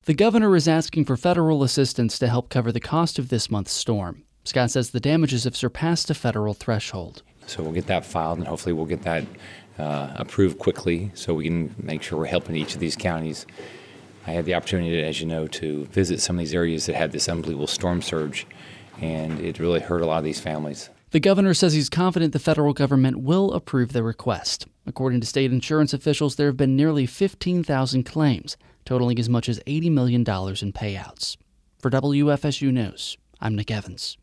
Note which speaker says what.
Speaker 1: The governor is asking for federal assistance to help cover the cost of this month's storm. Scott says the damages have surpassed a federal threshold.
Speaker 2: So we'll get that filed, and hopefully we'll get that approved quickly so we can make sure we're helping each of these counties. I had the opportunity, as you know, to visit some of these areas that had this unbelievable storm surge, and it really hurt a lot of these families.
Speaker 1: The governor says he's confident the federal government will approve the request. According to state insurance officials, there have been nearly 15,000 claims, totaling as much as $80 million in payouts. For WFSU News, I'm Nick Evans.